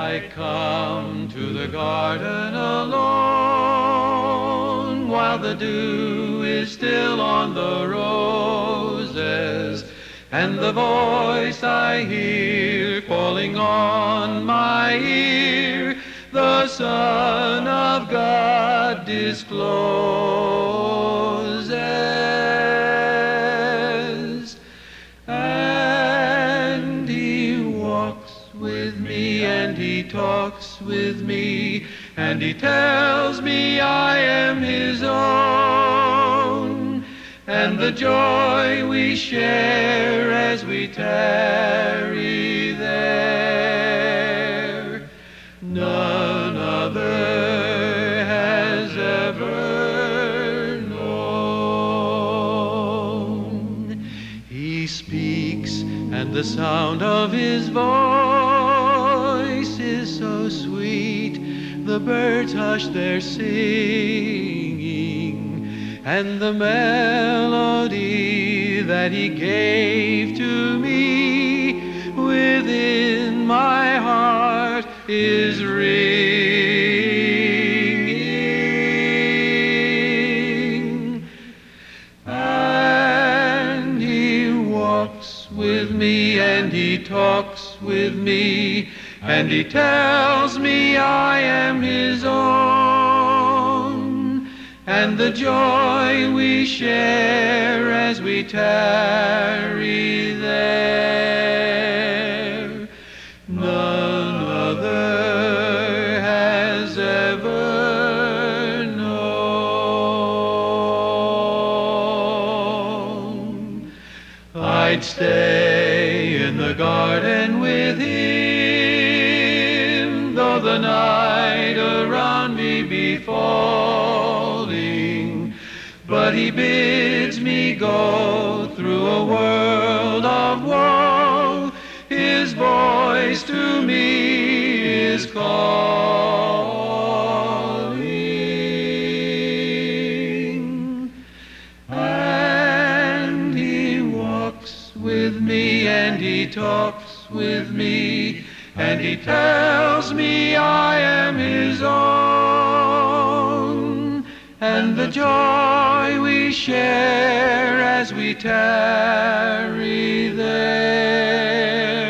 I come to the garden alone, while the dew is still on the roses, and the voice I hear falling on my ear, the Son of God discloses. And he walks with me, and he talks with me, and he tells me I am his own, and the joy we share as we tarry there, none other has ever known. He speaks, and the sound of his voice is so sweet, the birds hush their singing, and the melody that he gave to me within my heart is ringing. And he walks with me, and he talks with me, and he tells me I am his own, and the joy we share as we tarry there, none other has ever known. I'd stay in the garden with him, though the night around me be falling, but he bids me go through a world of woe. His voice to me is calling. And he walks with me, and he talks with me, and he tells me I am his own, and the joy we share as we tarry there,